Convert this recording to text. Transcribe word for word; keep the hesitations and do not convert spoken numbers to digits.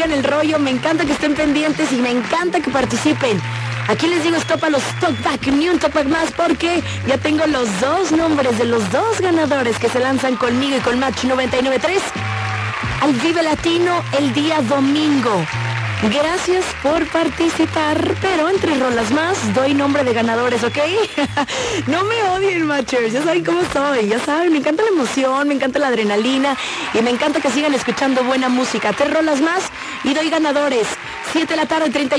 sigan el rollo, me encanta que estén pendientes y me encanta que participen. Aquí les digo stop a los talkback, ni un talkback más, porque ya tengo los dos nombres de los dos ganadores que se lanzan conmigo y con Match noventa y nueve punto tres al Vive Latino el día domingo. Gracias por participar, pero entre rolas más doy nombre de ganadores, ¿ok? No me odien, Matchers, ya saben cómo soy, ya saben, me encanta la emoción, me encanta la adrenalina y me encanta que sigan escuchando buena música. Tres rolas más y doy ganadores. siete de la tarde, treinta y